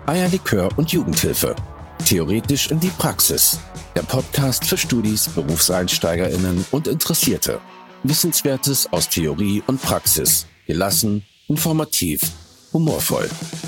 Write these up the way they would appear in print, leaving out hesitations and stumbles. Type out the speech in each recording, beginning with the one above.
Eierlikör und Jugendhilfe. Theoretisch in die Praxis. Der Podcast für Studis, BerufseinsteigerInnen und Interessierte. Wissenswertes aus Theorie und Praxis. Gelassen, informativ, humorvoll.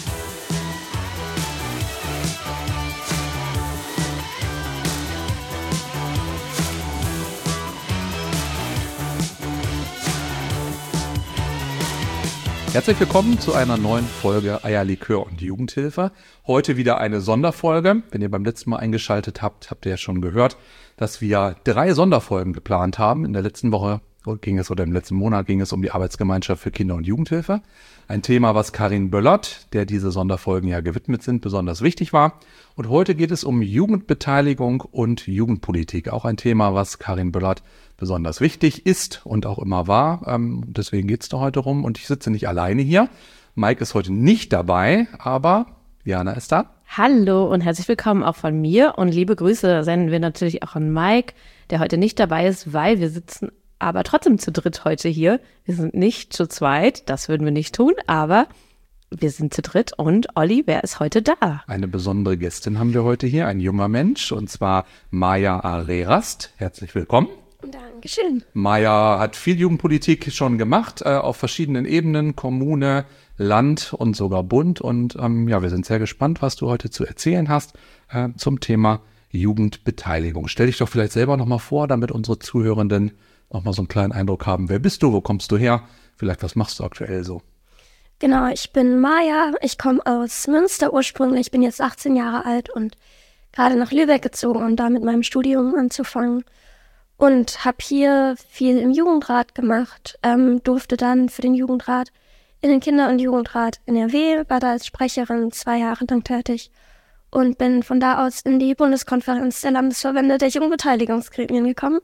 Herzlich willkommen zu einer neuen Folge Eierlikör und Jugendhilfe. Heute wieder eine Sonderfolge. Wenn ihr beim letzten Mal eingeschaltet habt, habt ihr ja schon gehört, dass wir 3 Sonderfolgen geplant haben. In der letzten Woche im letzten Monat ging es um die Arbeitsgemeinschaft für Kinder- und Jugendhilfe. Ein Thema, was Karin Böllert, der diese Sonderfolgen ja gewidmet sind, besonders wichtig war. Und heute geht es um Jugendbeteiligung und Jugendpolitik. Auch ein Thema, was Karin Böllert besonders wichtig ist und auch immer war. Deswegen geht es da heute rum. Und ich sitze nicht alleine hier. Mike ist heute nicht dabei, aber Jana ist da. Hallo und herzlich willkommen auch von mir. Und liebe Grüße senden wir natürlich auch an Mike, der heute nicht dabei ist, weil wir sitzen aber trotzdem zu dritt heute hier. Wir sind nicht zu zweit, das würden wir nicht tun, aber wir sind zu dritt. Und Olli, wer ist heute da? Eine besondere Gästin haben wir heute hier, ein junger Mensch, und zwar Maya Arerast. Herzlich willkommen. Dankeschön. Maya hat viel Jugendpolitik schon gemacht, auf verschiedenen Ebenen, Kommune, Land und sogar Bund. Und wir sind sehr gespannt, was du heute zu erzählen hast zum Thema Jugendbeteiligung. Stell dich doch vielleicht selber nochmal vor, damit unsere Zuhörenden nochmal so einen kleinen Eindruck haben. Wer bist du, wo kommst du her? Vielleicht, was machst du aktuell so? Genau, ich bin Maya, ich komme aus Münster ursprünglich, bin jetzt 18 Jahre alt und gerade nach Lübeck gezogen, um da mit meinem Studium anzufangen. Und habe hier viel im Jugendrat gemacht, durfte dann für den Jugendrat in den Kinder- und Jugendrat NRW, war da als Sprecherin 2 Jahre lang tätig und bin von da aus in die Bundeskonferenz der Landesverbände der Jugendbeteiligungsgremien gekommen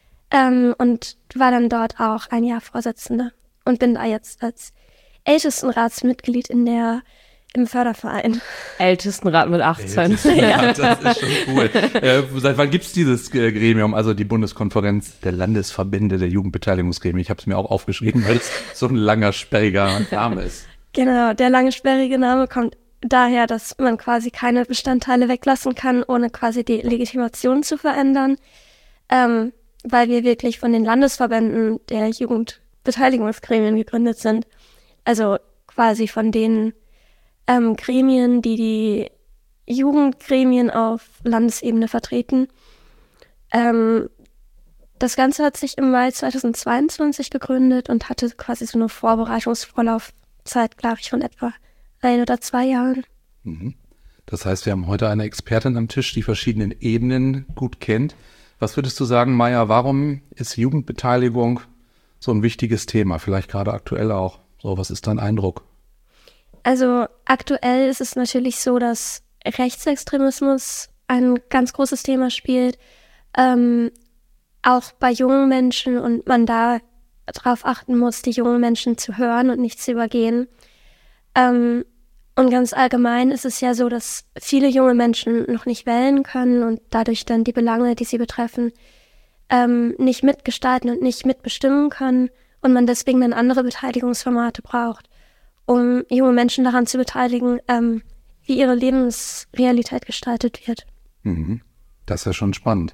und war dann dort auch 1 Jahr Vorsitzende und bin da jetzt als Ältestenratsmitglied im Förderverein. Ältestenrat mit 18. Ja, das ist schon cool. Seit wann gibt es dieses Gremium, also die Bundeskonferenz der Landesverbände der Jugendbeteiligungsgremien? Ich habe es mir auch aufgeschrieben, weil es so ein langer, sperriger Name ist. Genau, der lange, sperrige Name kommt daher, dass man quasi keine Bestandteile weglassen kann, ohne quasi die Legitimation zu verändern, weil wir wirklich von den Landesverbänden der Jugendbeteiligungsgremien gegründet sind. Also quasi von den Gremien, die Jugendgremien auf Landesebene vertreten. Das Ganze hat sich im Mai 2022 gegründet und hatte quasi so eine Vorbereitungsvorlaufzeit, glaube ich, von etwa 1 oder 2 Jahren. Das heißt, wir haben heute eine Expertin am Tisch, die verschiedenen Ebenen gut kennt. Was würdest du sagen, Maya, warum ist Jugendbeteiligung so ein wichtiges Thema? Vielleicht gerade aktuell auch. So, was ist dein Eindruck? Also aktuell ist es natürlich so, dass Rechtsextremismus ein ganz großes Thema spielt, auch bei jungen Menschen, und man da darauf achten muss, die jungen Menschen zu hören und nicht zu übergehen. Und ganz allgemein ist es ja so, dass viele junge Menschen noch nicht wählen können und dadurch dann die Belange, die sie betreffen, nicht mitgestalten und nicht mitbestimmen können und man deswegen dann andere Beteiligungsformate braucht, um junge Menschen daran zu beteiligen, wie ihre Lebensrealität gestaltet wird. Das ist ja schon spannend.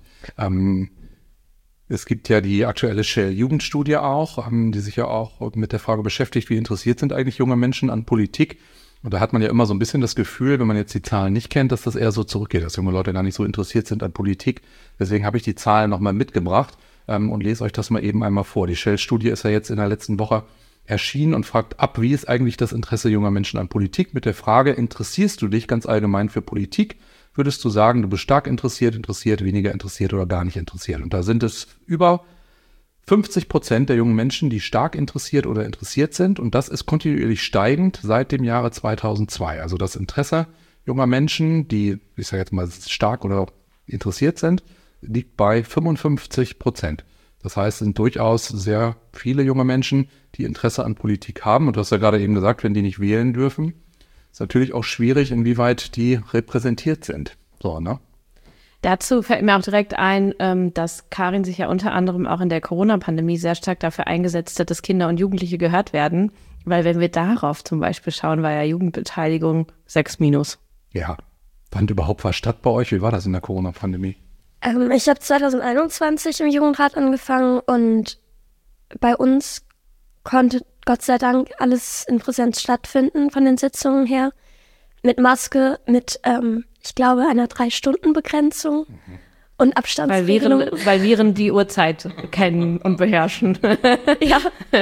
Es gibt ja die aktuelle Shell-Jugendstudie auch, die sich ja auch mit der Frage beschäftigt, wie interessiert sind eigentlich junge Menschen an Politik. Und da hat man ja immer so ein bisschen das Gefühl, wenn man jetzt die Zahlen nicht kennt, dass das eher so zurückgeht, dass junge Leute gar nicht so interessiert sind an Politik. Deswegen habe ich die Zahlen nochmal mitgebracht und lese euch das mal eben einmal vor. Die Shell-Studie ist ja jetzt in der letzten Woche erschienen und fragt ab, wie ist eigentlich das Interesse junger Menschen an Politik? Mit der Frage, interessierst du dich ganz allgemein für Politik? Würdest du sagen, du bist stark interessiert, weniger interessiert oder gar nicht interessiert? Und da sind es über 50% der jungen Menschen, die stark interessiert oder interessiert sind. Und das ist kontinuierlich steigend seit dem Jahre 2002. Also das Interesse junger Menschen, die, ich sage jetzt mal, stark oder interessiert sind, liegt bei 55%. Das heißt, es sind durchaus sehr viele junge Menschen, die Interesse an Politik haben. Und du hast ja gerade eben gesagt, wenn die nicht wählen dürfen, ist natürlich auch schwierig, inwieweit die repräsentiert sind. So, ne? Dazu fällt mir auch direkt ein, dass Karin sich ja unter anderem auch in der Corona-Pandemie sehr stark dafür eingesetzt hat, dass Kinder und Jugendliche gehört werden. Weil wenn wir darauf zum Beispiel schauen, war ja Jugendbeteiligung 6-. Ja. Fand überhaupt was statt bei euch? Wie war das in der Corona-Pandemie? Ich habe 2021 im Jugendrat angefangen und bei uns konnte Gott sei Dank alles in Präsenz stattfinden von den Sitzungen her. Mit Maske, mit, ich glaube, einer 3-Stunden-Begrenzung und Abstandsregelung. Weil Viren die Uhrzeit kennen und beherrschen. Ja.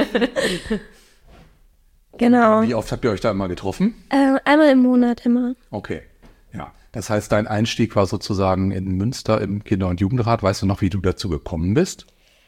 Genau. Wie oft habt ihr euch da immer getroffen? Einmal im Monat immer. Okay, ja. Das heißt, dein Einstieg war sozusagen in Münster im Kinder- und Jugendrat. Weißt du noch, wie du dazu gekommen bist?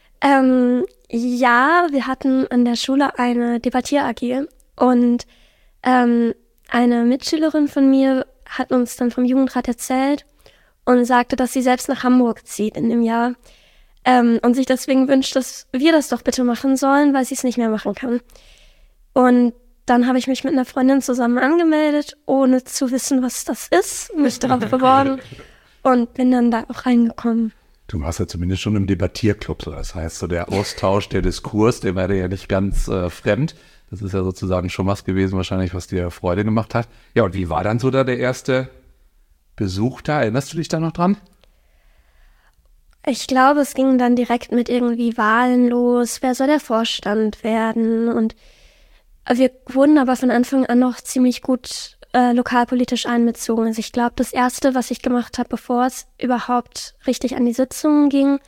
Ja, wir hatten an der Schule eine Debattier-AG und eine Mitschülerin von mir hat uns dann vom Jugendrat erzählt und sagte, dass sie selbst nach Hamburg zieht in dem Jahr und sich deswegen wünscht, dass wir das doch bitte machen sollen, weil sie es nicht mehr machen kann. Und dann habe ich mich mit einer Freundin zusammen angemeldet, ohne zu wissen, was das ist, mich darauf beworben und bin dann da auch reingekommen. Du warst ja zumindest schon im Debattierclub, das heißt, so der Austausch, der Diskurs, der war dir ja nicht ganz fremd. Das ist ja sozusagen schon was gewesen wahrscheinlich, was dir Freude gemacht hat. Ja, und wie war dann so da der erste Besuch da? Erinnerst du dich da noch dran? Ich glaube, es ging dann direkt mit irgendwie Wahlen los. Wer soll der Vorstand werden? Und wir wurden aber von Anfang an noch ziemlich gut lokalpolitisch einbezogen. Also ich glaube, das Erste, was ich gemacht habe, bevor es überhaupt richtig an die Sitzungen ging,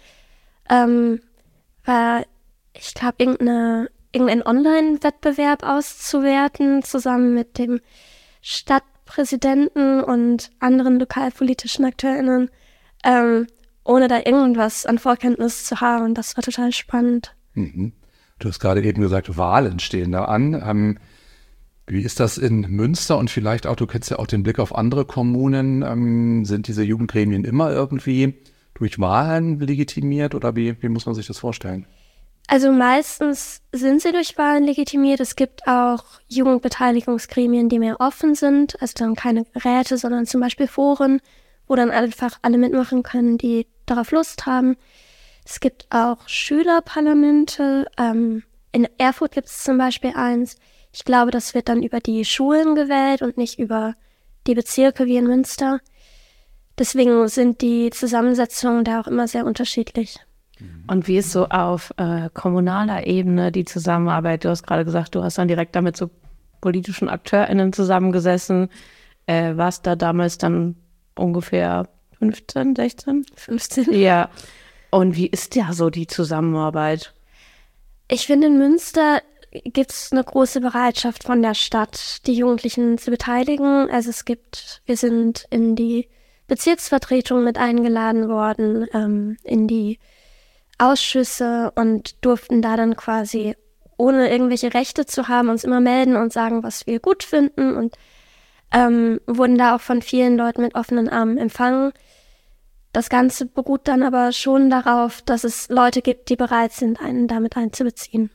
war, ich glaube, irgendeinen Online-Wettbewerb auszuwerten, zusammen mit dem Stadtpräsidenten und anderen lokalpolitischen AkteurInnen, ohne da irgendwas an Vorkenntnis zu haben. Das war total spannend. Mhm. Du hast gerade eben gesagt, Wahlen stehen da an. Wie ist das in Münster und vielleicht auch, du kennst ja auch den Blick auf andere Kommunen, sind diese Jugendgremien immer irgendwie durch Wahlen legitimiert oder wie muss man sich das vorstellen? Also meistens sind sie durch Wahlen legitimiert. Es gibt auch Jugendbeteiligungsgremien, die mehr offen sind, also dann keine Räte, sondern zum Beispiel Foren, wo dann einfach alle mitmachen können, die darauf Lust haben. Es gibt auch Schülerparlamente. In Erfurt gibt es zum Beispiel eins. Ich glaube, das wird dann über die Schulen gewählt und nicht über die Bezirke wie in Münster. Deswegen sind die Zusammensetzungen da auch immer sehr unterschiedlich. Und wie ist so auf kommunaler Ebene die Zusammenarbeit? Du hast gerade gesagt, du hast dann direkt damit so politischen AkteurInnen zusammengesessen. Warst da damals dann ungefähr 15, 16? 15. Ja. Und wie ist ja so die Zusammenarbeit? Ich finde, in Münster gibt es eine große Bereitschaft von der Stadt, die Jugendlichen zu beteiligen. Also wir sind in die Bezirksvertretung mit eingeladen worden, in die Ausschüsse und durften da dann quasi, ohne irgendwelche Rechte zu haben, uns immer melden und sagen, was wir gut finden und wurden da auch von vielen Leuten mit offenen Armen empfangen. Das Ganze beruht dann aber schon darauf, dass es Leute gibt, die bereit sind, einen damit einzubeziehen.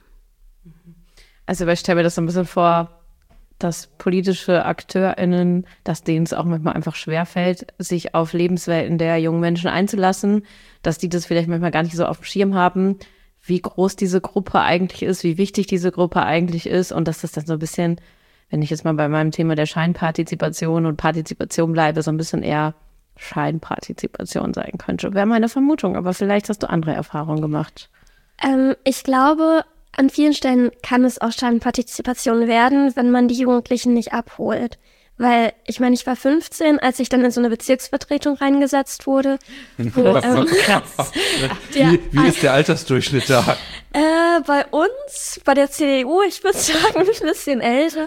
Also ich stelle mir das so ein bisschen vor, dass politische AkteurInnen, dass denen es auch manchmal einfach schwerfällt, sich auf Lebenswelten der jungen Menschen einzulassen, dass die das vielleicht manchmal gar nicht so auf dem Schirm haben, wie groß diese Gruppe eigentlich ist, wie wichtig diese Gruppe eigentlich ist und dass das dann so ein bisschen, wenn ich jetzt mal bei meinem Thema der Scheinpartizipation und Partizipation bleibe, so ein bisschen eher Scheinpartizipation sein könnte. Wäre meine Vermutung, aber vielleicht hast du andere Erfahrungen gemacht. Ich glaube, an vielen Stellen kann es auch Scheinpartizipation werden, wenn man die Jugendlichen nicht abholt. Weil, ich meine, ich war 15, als ich dann in so eine Bezirksvertretung reingesetzt wurde. Krass. Wie ist der Altersdurchschnitt da? Bei uns, bei der CDU, ich würde sagen, ein bisschen älter.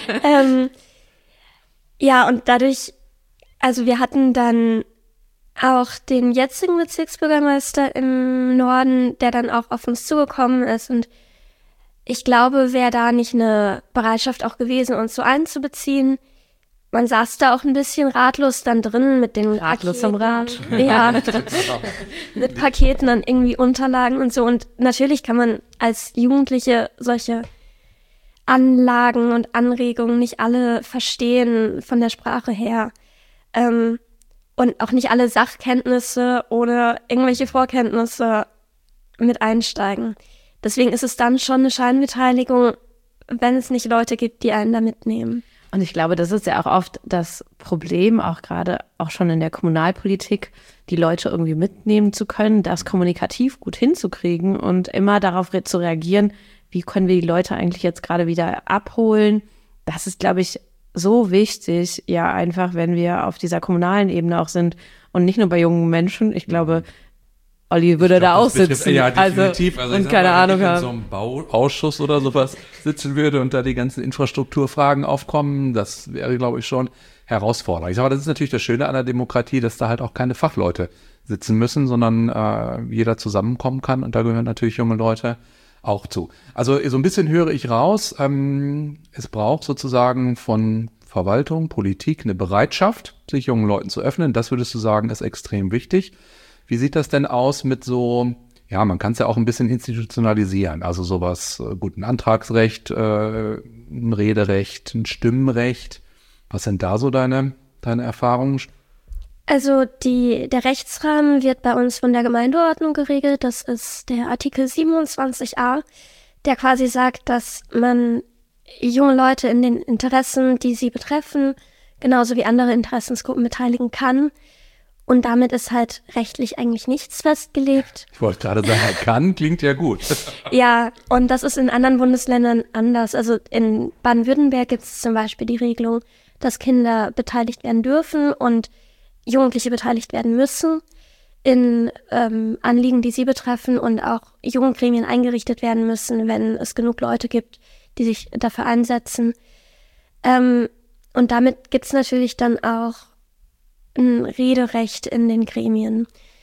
Ja, und dadurch, also wir hatten dann auch den jetzigen Bezirksbürgermeister im Norden, der dann auch auf uns zugekommen ist. Und ich glaube, wäre da nicht eine Bereitschaft auch gewesen, uns so einzubeziehen. Man saß da auch ein bisschen ratlos dann drin mit den Ratlos am Rad. Ja, mit Paketen dann irgendwie Unterlagen und so. Und natürlich kann man als Jugendliche solche Anlagen und Anregungen nicht alle verstehen von der Sprache her. Und auch nicht alle Sachkenntnisse oder irgendwelche Vorkenntnisse mit einsteigen. Deswegen ist es dann schon eine Scheinbeteiligung, wenn es nicht Leute gibt, die einen da mitnehmen. Und ich glaube, das ist ja auch oft das Problem, auch gerade auch schon in der Kommunalpolitik, die Leute irgendwie mitnehmen zu können, das kommunikativ gut hinzukriegen und immer darauf zu reagieren, wie können wir die Leute eigentlich jetzt gerade wieder abholen. Das ist, glaube ich, so wichtig, ja einfach, wenn wir auf dieser kommunalen Ebene auch sind und nicht nur bei jungen Menschen. Ich glaube, Olli würde da auch sitzen. Ja, definitiv. Also und keine Ahnung haben. Wenn ich in so einem Bauausschuss oder sowas sitzen würde und da die ganzen Infrastrukturfragen aufkommen, das wäre, glaube ich, schon herausfordernd. Ich sage, das ist natürlich das Schöne an der Demokratie, dass da halt auch keine Fachleute sitzen müssen, sondern jeder zusammenkommen kann. Und da gehören natürlich junge Leute auch zu. Also so ein bisschen höre ich raus, es braucht sozusagen von Verwaltung, Politik eine Bereitschaft, sich jungen Leuten zu öffnen. Das würdest du sagen, ist extrem wichtig. Wie sieht das denn aus mit so, ja, man kann es ja auch ein bisschen institutionalisieren, also sowas, gut, ein Antragsrecht, ein Rederecht, ein Stimmrecht. Was sind da so deine Erfahrungen? Also der Rechtsrahmen wird bei uns von der Gemeindeordnung geregelt. Das ist der Artikel 27a, der quasi sagt, dass man junge Leute in den Interessen, die sie betreffen, genauso wie andere Interessensgruppen beteiligen kann. Und damit ist halt rechtlich eigentlich nichts festgelegt. Ich wollte gerade sagen, kann, klingt ja gut. Ja, und das ist in anderen Bundesländern anders. Also in Baden-Württemberg gibt es zum Beispiel die Regelung, dass Kinder beteiligt werden dürfen und Jugendliche beteiligt werden müssen in Anliegen, die sie betreffen, und auch Jugendgremien eingerichtet werden müssen, wenn es genug Leute gibt, die sich dafür einsetzen. Und damit gibt es natürlich dann auch ein Rederecht in den Gremien.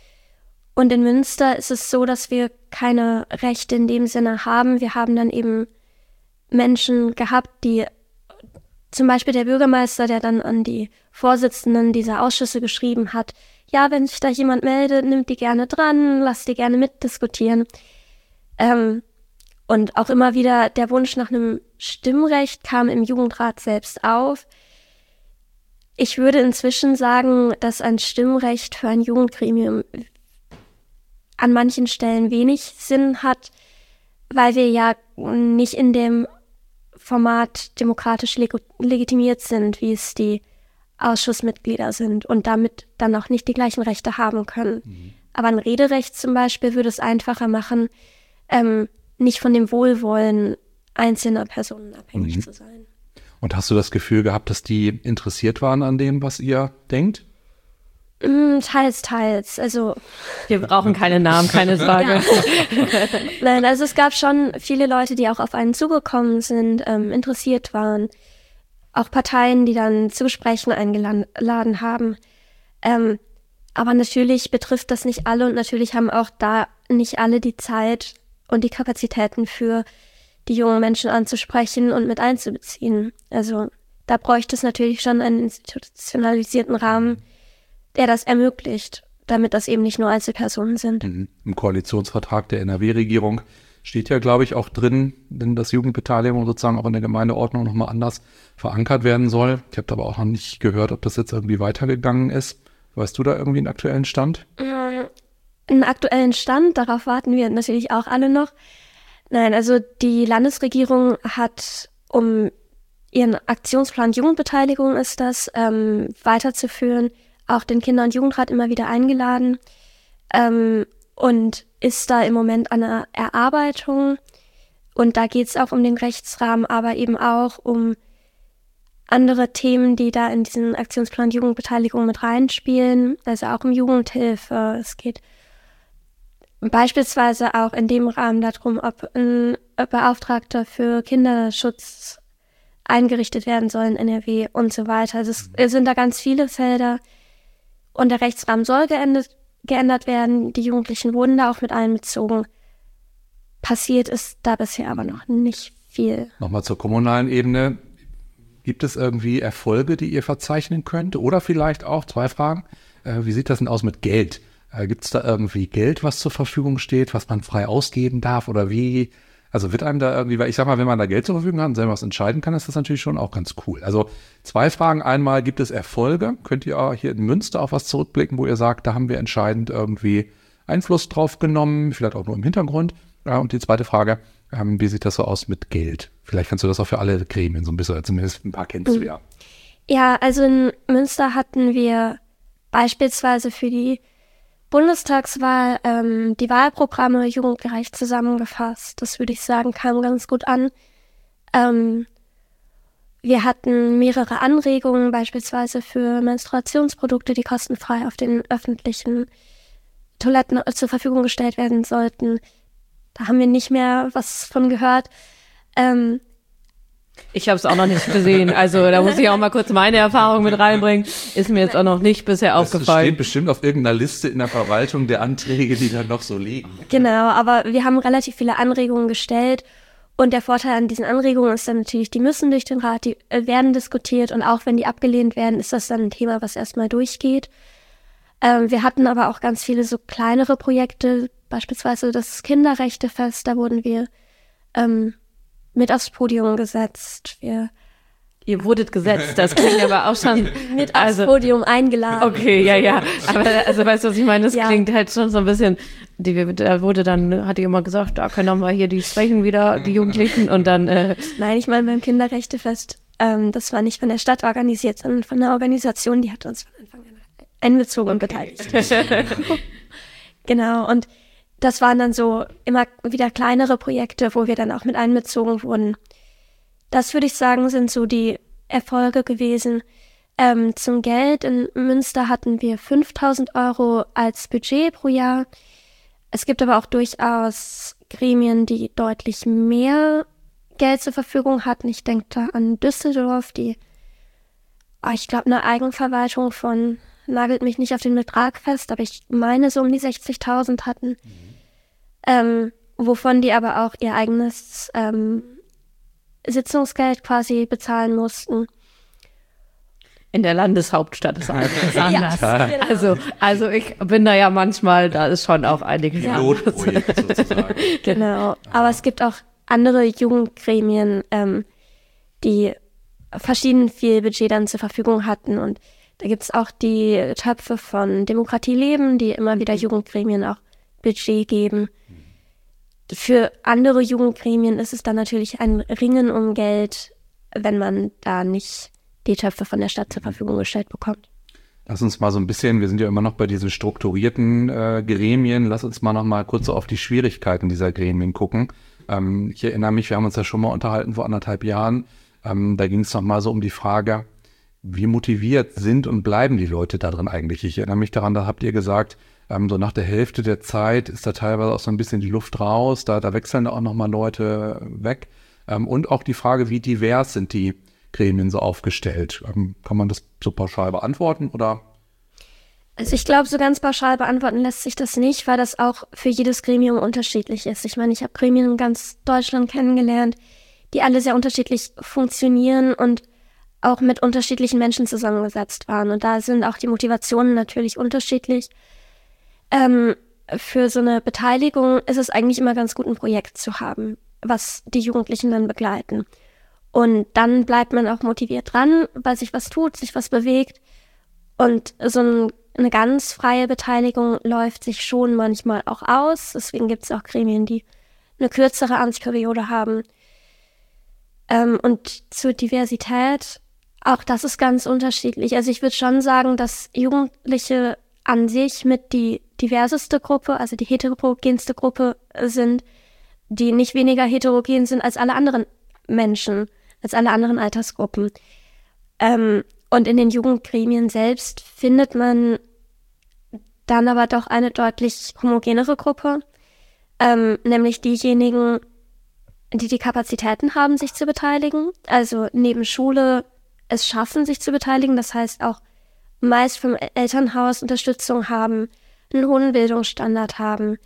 Und in Münster ist es so, dass wir keine Rechte in dem Sinne haben. Wir haben dann eben Menschen gehabt, die zum Beispiel der Bürgermeister, der dann an die Vorsitzenden dieser Ausschüsse geschrieben hat, ja, wenn sich da jemand meldet, nimmt die gerne dran, lasst die gerne mitdiskutieren. Und auch immer wieder der Wunsch nach einem Stimmrecht kam im Jugendrat selbst auf. Ich würde inzwischen sagen, dass ein Stimmrecht für ein Jugendgremium an manchen Stellen wenig Sinn hat, weil wir ja nicht in dem Format demokratisch legitimiert sind, wie es die Ausschussmitglieder sind und damit dann auch nicht die gleichen Rechte haben können. Mhm. Aber ein Rederecht zum Beispiel würde es einfacher machen, nicht von dem Wohlwollen einzelner Personen abhängig zu sein. Und hast du das Gefühl gehabt, dass die interessiert waren an dem, was ihr denkt? Teils, teils. Also wir brauchen keine Namen, keine Sorge. Nein, also es gab schon viele Leute, die auch auf einen zugekommen sind, interessiert waren. Auch Parteien, die dann zu Gesprächen eingeladen haben. Aber natürlich betrifft das nicht alle und natürlich haben auch da nicht alle die Zeit und die Kapazitäten für die jungen Menschen anzusprechen und mit einzubeziehen. Also da bräuchte es natürlich schon einen institutionalisierten Rahmen, der das ermöglicht, damit das eben nicht nur Einzelpersonen sind. Im Koalitionsvertrag der NRW-Regierung steht ja, glaube ich, auch drin, denn dass Jugendbeteiligung sozusagen auch in der Gemeindeordnung nochmal anders verankert werden soll. Ich habe aber auch noch nicht gehört, ob das jetzt irgendwie weitergegangen ist. Weißt du da irgendwie einen aktuellen Stand? Einen aktuellen Stand, darauf warten wir natürlich auch alle noch. Nein, also die Landesregierung hat, um ihren Aktionsplan Jugendbeteiligung ist das, weiterzuführen, auch den Kinder- und Jugendrat immer wieder eingeladen und ist da im Moment an der Erarbeitung. Und da geht es auch um den Rechtsrahmen, aber eben auch um andere Themen, die da in diesen Aktionsplan Jugendbeteiligung mit reinspielen, also auch um Jugendhilfe. Es geht beispielsweise auch in dem Rahmen darum, ob ein Beauftragter für Kinderschutz eingerichtet werden soll in NRW und so weiter. Also es sind da ganz viele Felder und der Rechtsrahmen soll geändert werden. Die Jugendlichen wurden da auch mit einbezogen. Passiert ist da bisher aber noch nicht viel. Nochmal zur kommunalen Ebene. Gibt es irgendwie Erfolge, die ihr verzeichnen könnt? Oder vielleicht auch, 2 Fragen, wie sieht das denn aus mit Geld? Gibt es da irgendwie Geld, was zur Verfügung steht, was man frei ausgeben darf? Oder wie? Also wird einem da irgendwie, weil ich sag mal, wenn man da Geld zur Verfügung hat und selber was entscheiden kann, ist das natürlich schon auch ganz cool. Also 2 Fragen. Einmal, gibt es Erfolge? Könnt ihr hier in Münster auf was zurückblicken, wo ihr sagt, da haben wir entscheidend irgendwie Einfluss drauf genommen, vielleicht auch nur im Hintergrund? Und die zweite Frage, Wie sieht das so aus mit Geld? Vielleicht kannst du das auch für alle Gremien so ein bisschen, zumindest ein paar kennst du ja. Ja, also in Münster hatten wir beispielsweise für die Bundestagswahl die Wahlprogramme jugendgerecht zusammengefasst. Das würde ich sagen, kam ganz gut an. Wir hatten mehrere Anregungen, beispielsweise für Menstruationsprodukte, die kostenfrei auf den öffentlichen Toiletten zur Verfügung gestellt werden sollten. Da haben wir nicht mehr was von gehört. Ich habe es auch noch nicht gesehen. Also da muss ich auch mal kurz meine Erfahrung mit reinbringen. Ist mir jetzt auch noch nicht bisher aufgefallen. Das steht bestimmt auf irgendeiner Liste in der Verwaltung der Anträge, die da noch so liegen. Genau, aber wir haben relativ viele Anregungen gestellt. Und der Vorteil an diesen Anregungen ist dann natürlich, die müssen durch den Rat, die werden diskutiert. Und auch wenn die abgelehnt werden, ist das dann ein Thema, was erstmal durchgeht. Wir hatten aber auch ganz viele so kleinere Projekte, beispielsweise das Kinderrechtefest, da wurden wir mit aufs Podium gesetzt. Ihr wurdet gesetzt, das klingt aber auch schon mit aufs Podium eingeladen. Okay, ja. Aber also weißt du, was ich meine? Das klingt halt schon so ein bisschen, da wurde dann, hat die immer gesagt, da können auch mal hier die sprechen wieder, die Jugendlichen und dann. Nein, ich meine beim Kinderrechtefest, das war nicht von der Stadt organisiert, sondern von einer Organisation, die hat uns von Anfang an einbezogen und beteiligt. Genau, und das waren dann so immer wieder kleinere Projekte, wo wir dann auch mit einbezogen wurden. Das würde ich sagen, sind so die Erfolge gewesen. Zum Geld in Münster hatten wir 5.000 € als Budget pro Jahr. Es gibt aber auch durchaus Gremien, die deutlich mehr Geld zur Verfügung hatten. Ich denke da an Düsseldorf, die, ich glaube, eine Eigenverwaltung von, nagelt mich nicht auf den Betrag fest, aber ich meine so um die 60.000 hatten. Wovon die aber auch ihr eigenes Sitzungsgeld quasi bezahlen mussten. In der Landeshauptstadt ist alles anders. Ja, genau. Also ich bin da ja manchmal, da ist schon auch einiges. Pilotprojekt sozusagen. Genau, aber es gibt auch andere Jugendgremien, die verschieden viel Budget dann zur Verfügung hatten. Und da gibt es auch die Töpfe von Demokratie Leben, die immer wieder Jugendgremien auch Budget geben. Für andere Jugendgremien ist es dann natürlich ein Ringen um Geld, wenn man da nicht die Töpfe von der Stadt zur Verfügung gestellt bekommt. Lass uns mal so ein bisschen, wir sind ja immer noch bei diesen strukturierten Gremien, lass uns mal noch mal kurz so auf die Schwierigkeiten dieser Gremien gucken. Ich erinnere mich, wir haben uns ja schon mal unterhalten vor 1,5 Jahren, da ging es noch mal so um die Frage, wie motiviert sind und bleiben die Leute da drin eigentlich? Ich erinnere mich daran, da habt ihr gesagt, so nach der Hälfte der Zeit ist da teilweise auch so ein bisschen die Luft raus, da wechseln auch nochmal Leute weg. Und auch die Frage, wie divers sind die Gremien so aufgestellt? Kann man das so pauschal beantworten oder? Also ich glaube, so ganz pauschal beantworten lässt sich das nicht, weil das auch für jedes Gremium unterschiedlich ist. Ich meine, ich habe Gremien in ganz Deutschland kennengelernt, die alle sehr unterschiedlich funktionieren und auch mit unterschiedlichen Menschen zusammengesetzt waren. Und da sind auch die Motivationen natürlich unterschiedlich. Für so eine Beteiligung ist es eigentlich immer ganz gut, ein Projekt zu haben, was die Jugendlichen dann begleiten. Und dann bleibt man auch motiviert dran, weil sich was tut, sich was bewegt. Und so eine ganz freie Beteiligung läuft sich schon manchmal auch aus. Deswegen gibt es auch Gremien, die eine kürzere Amtsperiode haben. Und zur Diversität, auch das ist ganz unterschiedlich. Also ich würde schon sagen, dass Jugendliche an sich mit die diverseste Gruppe, also die heterogenste Gruppe sind, die nicht weniger heterogen sind als alle anderen Menschen, als alle anderen Altersgruppen. Und in den Jugendgremien selbst findet man dann aber doch eine deutlich homogenere Gruppe, nämlich diejenigen, die die Kapazitäten haben, sich zu beteiligen, also neben Schule es schaffen, sich zu beteiligen, das heißt auch meist vom Elternhaus Unterstützung haben, einen hohen Bildungsstandard haben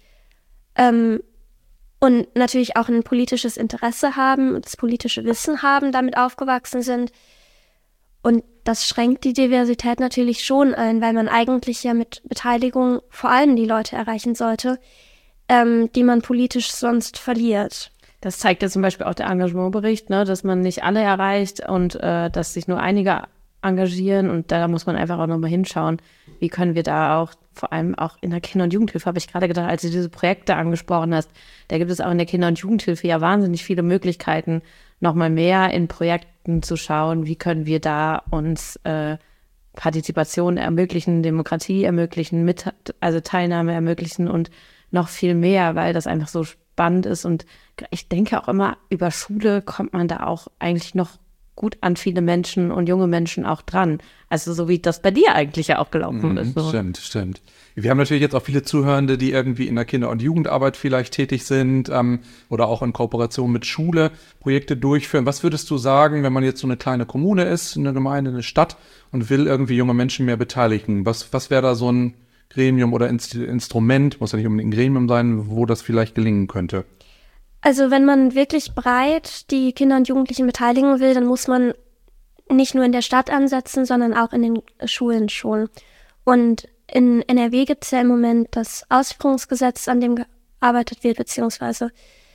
und natürlich auch ein politisches Interesse haben, das politische Wissen haben, damit aufgewachsen sind. Und das schränkt die Diversität natürlich schon ein, weil man eigentlich ja mit Beteiligung vor allem die Leute erreichen sollte, die man politisch sonst verliert. Das zeigt ja zum Beispiel auch der Engagementbericht, ne, dass man nicht alle erreicht und dass sich nur einige engagieren und da muss man einfach auch nochmal hinschauen, wie können wir da auch, vor allem auch in der Kinder- und Jugendhilfe, habe ich gerade gedacht, als du diese Projekte angesprochen hast, da gibt es auch in der Kinder- und Jugendhilfe ja wahnsinnig viele Möglichkeiten, nochmal mehr in Projekten zu schauen, wie können wir da uns Partizipation ermöglichen, Demokratie ermöglichen, also Teilnahme ermöglichen und noch viel mehr, weil das einfach so spannend ist und ich denke auch immer, über Schule kommt man da auch eigentlich noch gut an viele Menschen und junge Menschen auch dran. Also so wie das bei dir eigentlich ja auch gelaufen ist. So. Stimmt. Wir haben natürlich jetzt auch viele Zuhörende, die irgendwie in der Kinder- und Jugendarbeit vielleicht tätig sind oder auch in Kooperation mit Schule Projekte durchführen. Was würdest du sagen, wenn man jetzt so eine kleine Kommune ist, eine Gemeinde, eine Stadt und will irgendwie junge Menschen mehr beteiligen? Was wäre da so ein Gremium oder Instrument, muss ja nicht unbedingt ein Gremium sein, wo das vielleicht gelingen könnte? Also wenn man wirklich breit die Kinder und Jugendlichen beteiligen will, dann muss man nicht nur in der Stadt ansetzen, sondern auch in den Schulen schon. Und in NRW gibt es ja im Moment das Ausführungsgesetz, an dem gearbeitet wird, beziehungsweise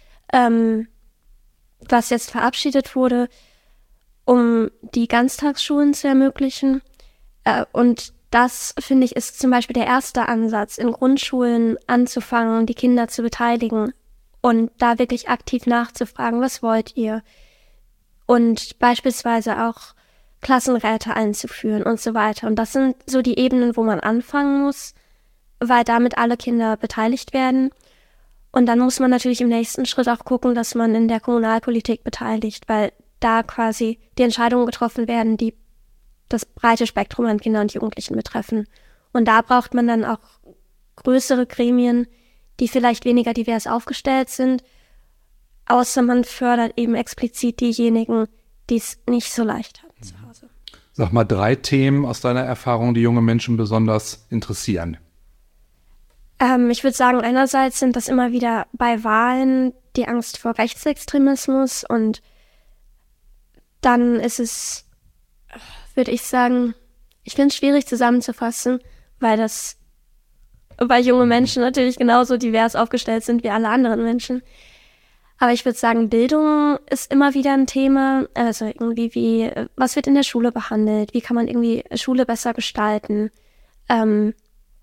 was jetzt verabschiedet wurde, um die Ganztagsschulen zu ermöglichen. Und das, finde ich, ist zum Beispiel der erste Ansatz, in Grundschulen anzufangen, die Kinder zu beteiligen. Und da wirklich aktiv nachzufragen, was wollt ihr? Und beispielsweise auch Klassenräte einzuführen und so weiter. Und das sind so die Ebenen, wo man anfangen muss, weil damit alle Kinder beteiligt werden. Und dann muss man natürlich im nächsten Schritt auch gucken, dass man in der Kommunalpolitik beteiligt, weil da quasi die Entscheidungen getroffen werden, die das breite Spektrum an Kindern und Jugendlichen betreffen. Und da braucht man dann auch größere Gremien, die vielleicht weniger divers aufgestellt sind, außer man fördert eben explizit diejenigen, die es nicht so leicht haben zu Hause. Sag mal 3 Themen aus deiner Erfahrung, die junge Menschen besonders interessieren. Ich würde sagen, einerseits sind das immer wieder bei Wahlen die Angst vor Rechtsextremismus und dann ist es, würde ich sagen, ich finde es schwierig zusammenzufassen, weil junge Menschen natürlich genauso divers aufgestellt sind wie alle anderen Menschen. Aber ich würde sagen, Bildung ist immer wieder ein Thema. Also irgendwie was wird in der Schule behandelt? Wie kann man irgendwie Schule besser gestalten? Und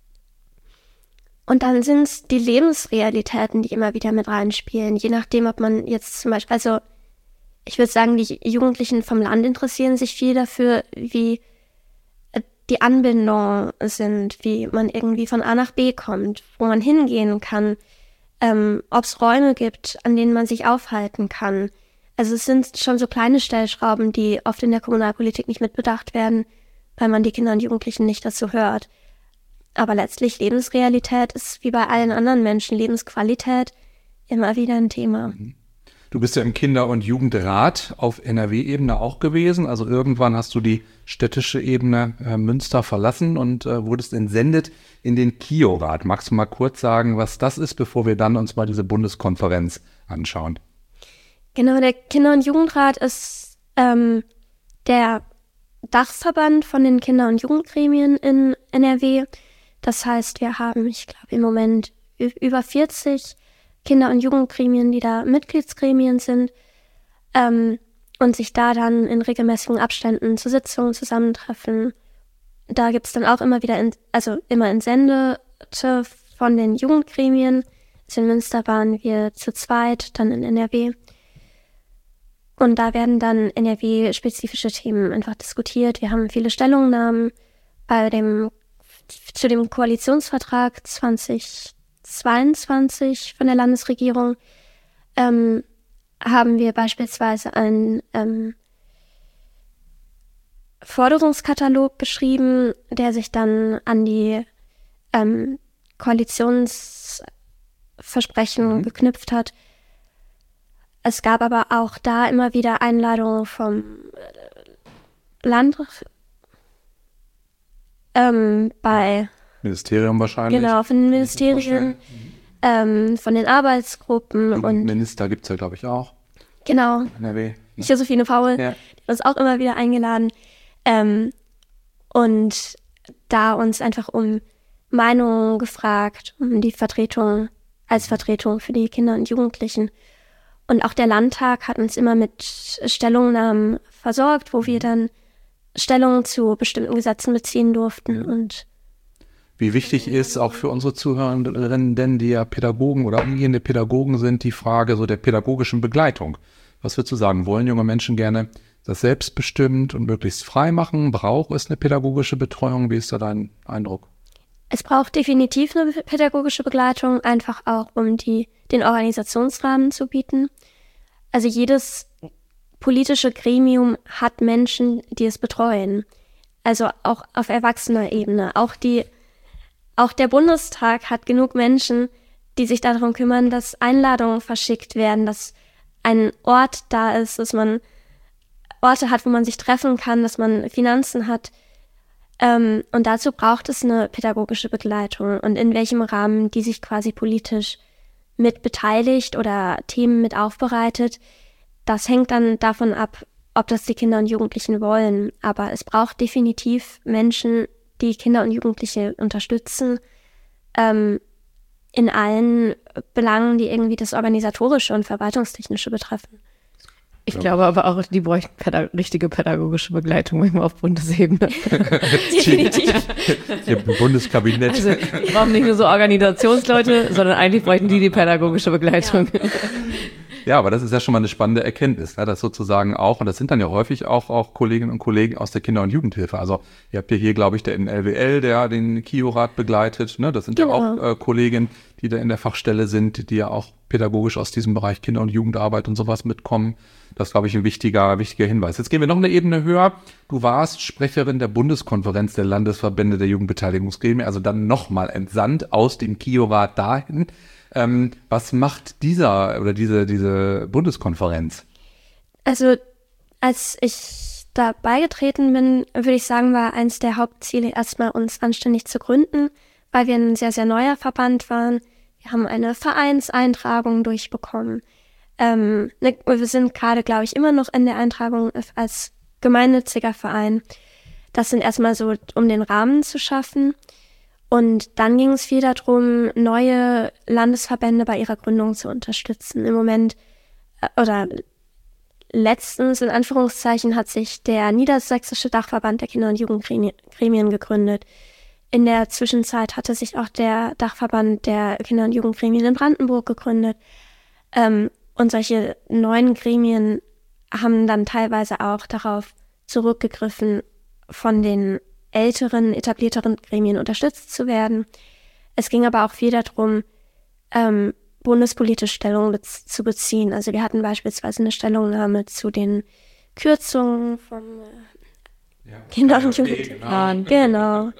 dann sind es die Lebensrealitäten, die immer wieder mit reinspielen. Je nachdem, ob man jetzt zum Beispiel, also ich würde sagen, die Jugendlichen vom Land interessieren sich viel dafür, wie die Anbindungen sind, wie man irgendwie von A nach B kommt, wo man hingehen kann, ob es Räume gibt, an denen man sich aufhalten kann. Also es sind schon so kleine Stellschrauben, die oft in der Kommunalpolitik nicht mitbedacht werden, weil man die Kinder und Jugendlichen nicht dazu hört. Aber letztlich Lebensrealität ist wie bei allen anderen Menschen, Lebensqualität immer wieder ein Thema. Du bist ja im Kinder- und Jugendrat auf NRW-Ebene auch gewesen. Also irgendwann hast du die städtische Ebene Münster verlassen und wurdest entsendet in den KIO-Rat. Magst du mal kurz sagen, was das ist, bevor wir dann uns mal diese Bundeskonferenz anschauen? Genau, der Kinder- und Jugendrat ist der Dachverband von den Kinder- und Jugendgremien in NRW. Das heißt, wir haben, ich glaube, im Moment über 40 Kinder- und Jugendgremien, die da Mitgliedsgremien sind und sich da dann in regelmäßigen Abständen zu Sitzungen zusammentreffen. Da gibt es dann auch immer wieder, immer Entsendete von den Jugendgremien. Also in Münster waren wir zu zweit, dann in NRW. Und da werden dann NRW-spezifische Themen einfach diskutiert. Wir haben viele Stellungnahmen zu dem Koalitionsvertrag 2022 von der Landesregierung haben wir beispielsweise einen Forderungskatalog geschrieben, der sich dann an die Koalitionsversprechen geknüpft hat. Es gab aber auch da immer wieder Einladungen vom Land bei Ministerium wahrscheinlich. Genau, von den Ministerien, von den Arbeitsgruppen. Und Minister gibt es ja, glaube ich, auch. Genau. NRW. Josephine Faul, Ja. Die hat uns auch immer wieder eingeladen. Und da uns einfach um Meinungen gefragt, um die Vertretung für die Kinder und Jugendlichen. Und auch der Landtag hat uns immer mit Stellungnahmen versorgt, wo wir dann Stellung zu bestimmten Gesetzen beziehen durften. Und wie wichtig ist auch für unsere Zuhörerinnen, denn die ja Pädagogen oder umgehende Pädagogen sind, die Frage so der pädagogischen Begleitung. Was würdest du sagen? Wollen junge Menschen gerne das selbstbestimmt und möglichst frei machen? Braucht es eine pädagogische Betreuung? Wie ist da dein Eindruck? es braucht definitiv eine pädagogische Begleitung, einfach auch, um den Organisationsrahmen zu bieten. Also jedes politische Gremium hat Menschen, die es betreuen. Also auch auf erwachsener Ebene. Auch der Bundestag hat genug Menschen, die sich darum kümmern, dass Einladungen verschickt werden, dass ein Ort da ist, dass man Orte hat, wo man sich treffen kann, dass man Finanzen hat. Und dazu braucht es eine pädagogische Begleitung. Und in welchem Rahmen die sich quasi politisch mit beteiligt oder Themen mit aufbereitet, das hängt dann davon ab, ob das die Kinder und Jugendlichen wollen. Aber es braucht definitiv Menschen, die Kinder und Jugendliche unterstützen, in allen Belangen, die irgendwie das Organisatorische und Verwaltungstechnische betreffen. Ich glaube aber auch, die bräuchten richtige pädagogische Begleitung manchmal auf Bundesebene. Definitiv. Im Bundeskabinett. Also die brauchen nicht nur so Organisationsleute, sondern eigentlich bräuchten die pädagogische Begleitung. Ja, aber das ist ja schon mal eine spannende Erkenntnis, ne? Das sozusagen auch, und das sind dann ja häufig auch Kolleginnen und Kollegen aus der Kinder- und Jugendhilfe. Also ihr habt ja hier, glaube ich, den LWL, der den KIO-Rat begleitet, ne? Das sind ja auch Kolleginnen, die da in der Fachstelle sind, die ja auch pädagogisch aus diesem Bereich Kinder- und Jugendarbeit und sowas mitkommen. Das ist, glaube ich, ein wichtiger Hinweis. Jetzt gehen wir noch eine Ebene höher. Du warst Sprecherin der Bundeskonferenz der Landesverbände der Jugendbeteiligungsgremien, also dann nochmal entsandt aus dem KIO-Rat dahin. Was macht diese Bundeskonferenz? Also als ich da beigetreten bin, würde ich sagen, war eins der Hauptziele erstmal uns anständig zu gründen, weil wir ein sehr, sehr neuer Verband waren. Wir haben eine Vereinseintragung durchbekommen. Wir sind gerade, glaube ich, immer noch in der Eintragung als gemeinnütziger Verein. Das sind erstmal so, um den Rahmen zu schaffen. Und dann ging es viel darum, neue Landesverbände bei ihrer Gründung zu unterstützen. Im Moment, oder letztens in Anführungszeichen, hat sich der Niedersächsische Dachverband der Kinder- und Jugendgremien gegründet. In der Zwischenzeit hatte sich auch der Dachverband der Kinder- und Jugendgremien in Brandenburg gegründet. Und solche neuen Gremien haben dann teilweise auch darauf zurückgegriffen, von den älteren, etablierteren Gremien unterstützt zu werden. Es ging aber auch viel darum, bundespolitische Stellung zu beziehen. Also wir hatten beispielsweise eine Stellungnahme zu den Kürzungen vom Kinder- und Jugendplan. Genau.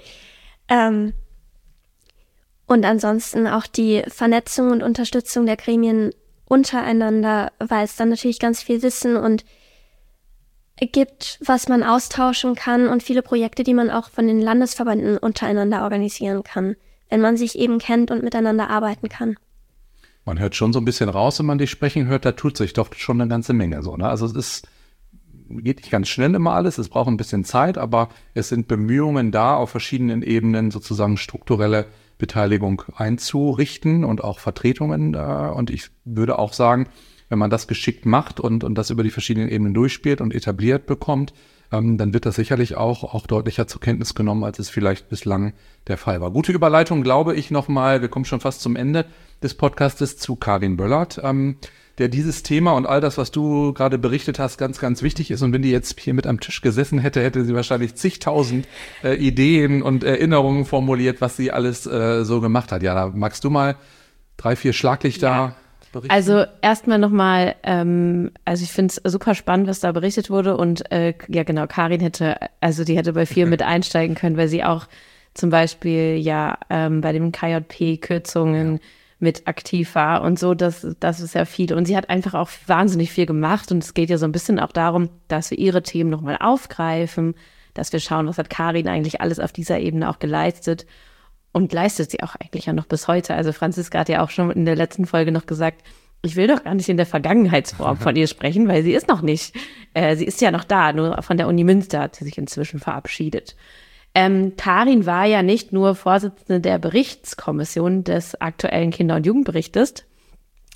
Und ansonsten auch die Vernetzung und Unterstützung der Gremien untereinander, weil es dann natürlich ganz viel Wissen und gibt, was man austauschen kann und viele Projekte, die man auch von den Landesverbänden untereinander organisieren kann, wenn man sich eben kennt und miteinander arbeiten kann. Man hört schon so ein bisschen raus, wenn man dich sprechen hört, da tut sich doch schon eine ganze Menge so, ne? Also es geht nicht ganz schnell immer alles, es braucht ein bisschen Zeit, aber es sind Bemühungen da, auf verschiedenen Ebenen sozusagen strukturelle Beteiligung einzurichten und auch Vertretungen da. Und ich würde auch sagen, wenn man das geschickt macht und das über die verschiedenen Ebenen durchspielt und etabliert bekommt, dann wird das sicherlich auch deutlicher zur Kenntnis genommen, als es vielleicht bislang der Fall war. Gute Überleitung, glaube ich, nochmal, wir kommen schon fast zum Ende des Podcastes, zu Karin Böllert, der dieses Thema und all das, was du gerade berichtet hast, ganz, ganz wichtig ist. Und wenn die jetzt hier mit am Tisch gesessen hätte sie wahrscheinlich zigtausend Ideen und Erinnerungen formuliert, was sie alles so gemacht hat. Ja, da magst du mal 3, 4 Schlaglichter berichten? Also erstmal nochmal, also ich finde es super spannend, was da berichtet wurde. Und ja genau, Karin hätte bei viel mit einsteigen können, weil sie auch zum Beispiel bei den KJP-Kürzungen mit aktiv war und so, das ist ja viel. Und sie hat einfach auch wahnsinnig viel gemacht und es geht ja so ein bisschen auch darum, dass wir ihre Themen nochmal aufgreifen, dass wir schauen, was hat Karin eigentlich alles auf dieser Ebene auch geleistet und leistet sie auch eigentlich ja noch bis heute. Also Franziska hat ja auch schon in der letzten Folge noch gesagt, ich will doch gar nicht in der Vergangenheitsform von ihr sprechen, weil sie ist noch nicht, sie ist ja noch da, nur von der Uni Münster hat sie sich inzwischen verabschiedet. Karin war ja nicht nur Vorsitzende der Berichtskommission des aktuellen Kinder- und Jugendberichtes,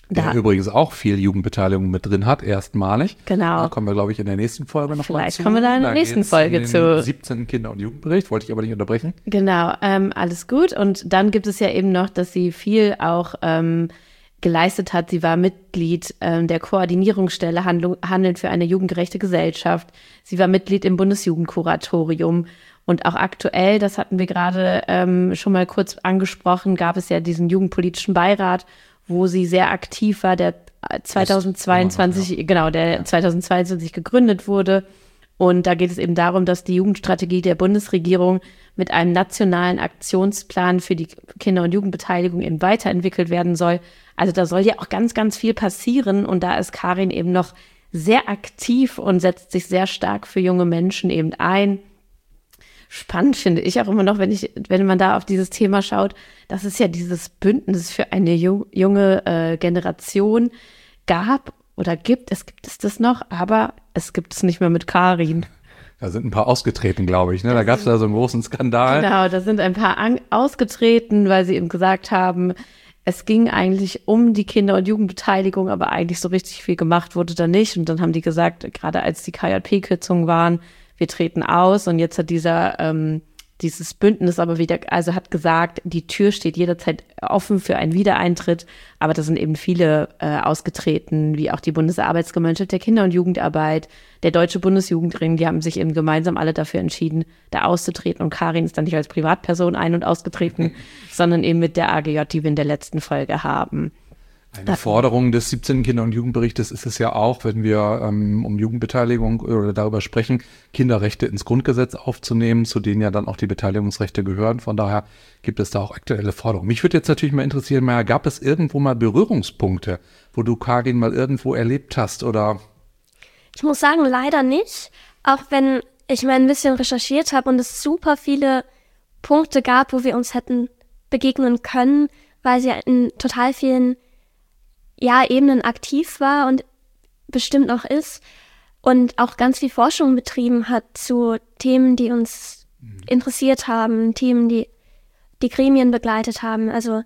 Der übrigens auch viel Jugendbeteiligung mit drin hat, erstmalig. Genau. Da kommen wir, glaube ich, in der nächsten Folge noch Vielleicht kommen wir da in der nächsten Folge zu. 17. Kinder- und Jugendbericht, wollte ich aber nicht unterbrechen. Genau, alles gut. Und dann gibt es ja eben noch, dass sie viel auch geleistet hat. Sie war Mitglied der Koordinierungsstelle Handeln für eine jugendgerechte Gesellschaft. Sie war Mitglied im Bundesjugendkuratorium. Und auch aktuell, das hatten wir gerade schon mal kurz angesprochen, gab es ja diesen Jugendpolitischen Beirat, wo sie sehr aktiv war, der 2022, der 2022 gegründet wurde. Und da geht es eben darum, dass die Jugendstrategie der Bundesregierung mit einem nationalen Aktionsplan für die Kinder- und Jugendbeteiligung eben weiterentwickelt werden soll. Also da soll ja auch ganz, ganz viel passieren. Und da ist Karin eben noch sehr aktiv und setzt sich sehr stark für junge Menschen eben ein. Spannend finde ich auch immer noch, wenn man da auf dieses Thema schaut, dass es ja dieses Bündnis für eine junge Generation gab oder gibt. Es gibt das noch, aber es gibt es nicht mehr mit Karin. Da sind ein paar ausgetreten, glaube ich. Ne? Da gab es da so einen großen Skandal. Genau, da sind ein paar ausgetreten, weil sie eben gesagt haben, es ging eigentlich um die Kinder- und Jugendbeteiligung, aber eigentlich so richtig viel gemacht wurde da nicht. Und dann haben die gesagt, gerade als die KJP-Kürzungen waren, wir treten aus. Und jetzt hat dieses Bündnis aber wieder, also hat gesagt, die Tür steht jederzeit offen für einen Wiedereintritt. Aber da sind eben viele ausgetreten, wie auch die Bundesarbeitsgemeinschaft der Kinder- und Jugendarbeit, der Deutsche Bundesjugendring. Die haben sich eben gemeinsam alle dafür entschieden, da auszutreten. Und Karin ist dann nicht als Privatperson ein- und ausgetreten, sondern eben mit der AGJ, die wir in der letzten Folge haben. Eine Forderung des 17. Kinder- und Jugendberichtes ist es ja auch, wenn wir um Jugendbeteiligung oder darüber sprechen, Kinderrechte ins Grundgesetz aufzunehmen, zu denen ja dann auch die Beteiligungsrechte gehören. Von daher gibt es da auch aktuelle Forderungen. Mich würde jetzt natürlich mal interessieren, Maja, gab es irgendwo mal Berührungspunkte, wo du Karin mal irgendwo erlebt hast oder? Ich muss sagen, leider nicht. Auch wenn ich mal ein bisschen recherchiert habe und es super viele Punkte gab, wo wir uns hätten begegnen können, weil sie in total vielen Ebenen aktiv war und bestimmt noch ist und auch ganz viel Forschung betrieben hat zu Themen, die uns interessiert haben, Themen, die Gremien begleitet haben, also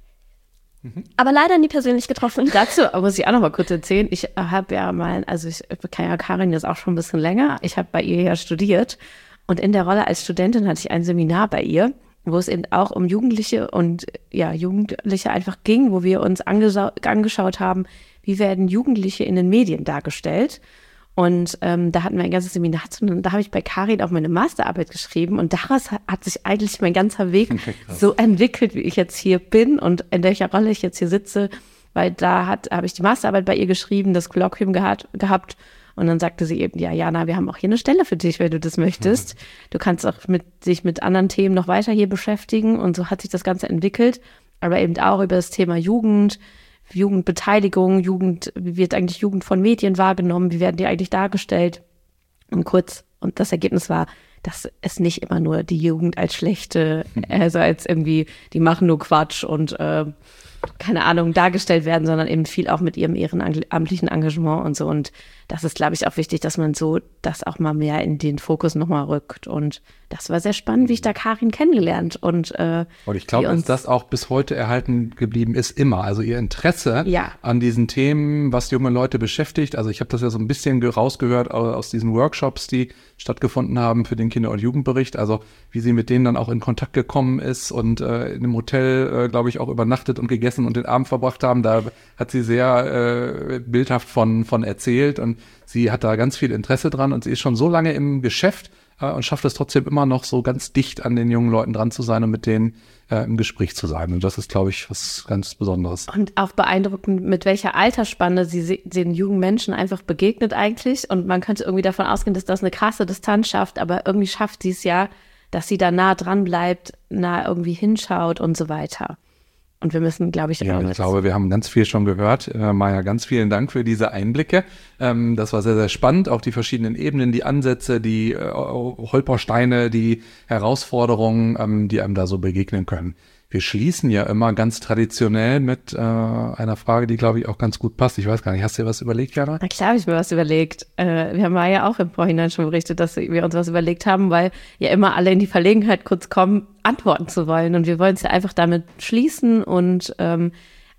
aber leider nie persönlich getroffen. Dazu muss ich auch noch mal kurz erzählen, ich habe ja ich kenne ja Karin jetzt auch schon ein bisschen länger, ich habe bei ihr ja studiert und in der Rolle als Studentin hatte ich ein Seminar bei ihr, wo es eben auch um Jugendliche und Jugendliche einfach ging, wo wir uns angeschaut haben, wie werden Jugendliche in den Medien dargestellt. Und da hatten wir ein ganzes Seminar und da habe ich bei Karin auch meine Masterarbeit geschrieben und daraus hat sich eigentlich mein ganzer Weg so entwickelt, wie ich jetzt hier bin und in welcher Rolle ich jetzt hier sitze, weil da habe ich die Masterarbeit bei ihr geschrieben, das Kolloquium gehabt. Und dann sagte sie eben, ja, Jana, wir haben auch hier eine Stelle für dich, wenn du das möchtest. Du kannst auch dich mit anderen Themen noch weiter hier beschäftigen. Und so hat sich das Ganze entwickelt. Aber eben auch über das Thema Jugend, Jugendbeteiligung, wie wird eigentlich Jugend von Medien wahrgenommen, wie werden die eigentlich dargestellt? Und das Ergebnis war, dass es nicht immer nur die Jugend als schlechte, also als irgendwie, die machen nur Quatsch und keine Ahnung, dargestellt werden, sondern eben viel auch mit ihrem ehrenamtlichen Engagement und so. Und das ist, glaube ich, auch wichtig, dass man so das auch mal mehr in den Fokus nochmal rückt. Und das war sehr spannend, wie ich da Karin kennengelernt. Und ich glaube, dass das auch bis heute erhalten geblieben ist, immer. Also ihr Interesse an diesen Themen, was junge Leute beschäftigt. Also ich habe das ja so ein bisschen rausgehört aus diesen Workshops, die stattgefunden haben für den Kinder- und Jugendbericht. Also wie sie mit denen dann auch in Kontakt gekommen ist und in einem Hotel, glaube ich, auch übernachtet und gegessen und den Abend verbracht haben. Da hat sie sehr bildhaft von erzählt und sie hat da ganz viel Interesse dran und sie ist schon so lange im Geschäft und schafft es trotzdem immer noch so ganz dicht an den jungen Leuten dran zu sein und mit denen im Gespräch zu sein. Und das ist, glaube ich, was ganz Besonderes. Und auch beeindruckend, mit welcher Altersspanne sie den jungen Menschen einfach begegnet eigentlich. Und man könnte irgendwie davon ausgehen, dass das eine krasse Distanz schafft, aber irgendwie schafft sie es ja, dass sie da nah dran bleibt, nah irgendwie hinschaut und so weiter. Und wir müssen, glaube ich, ich glaube, wir haben ganz viel schon gehört. Maja, ganz vielen Dank für diese Einblicke. Das war sehr, sehr spannend. Auch die verschiedenen Ebenen, die Ansätze, die Holpersteine, die Herausforderungen, die einem da so begegnen können. Wir schließen ja immer ganz traditionell mit einer Frage, die, glaube ich, auch ganz gut passt. Ich weiß gar nicht, hast du dir was überlegt, Jana? Na klar habe ich mir was überlegt. Wir haben ja auch im Vorhinein schon berichtet, dass wir uns was überlegt haben, weil ja immer alle in die Verlegenheit kurz kommen, antworten zu wollen. Und wir wollen es ja einfach damit schließen und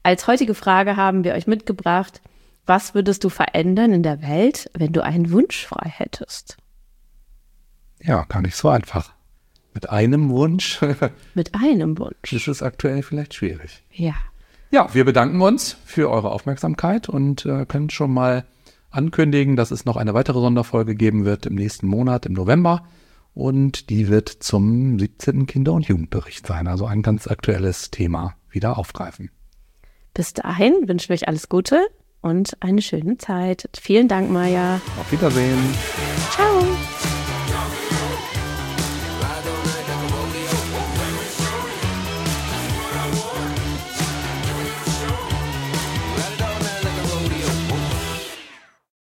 Als heutige Frage haben wir euch mitgebracht, was würdest du verändern in der Welt, wenn du einen Wunsch frei hättest? Ja, gar nicht so einfach. Mit einem Wunsch Mit einem Wunsch. ist es aktuell vielleicht schwierig. Ja. Ja, wir bedanken uns für eure Aufmerksamkeit und können schon mal ankündigen, dass es noch eine weitere Sonderfolge geben wird im nächsten Monat, im November. Und die wird zum 17. Kinder- und Jugendbericht sein, also ein ganz aktuelles Thema wieder aufgreifen. Bis dahin wünschen wir euch alles Gute und eine schöne Zeit. Vielen Dank, Maja. Auf Wiedersehen. Ciao.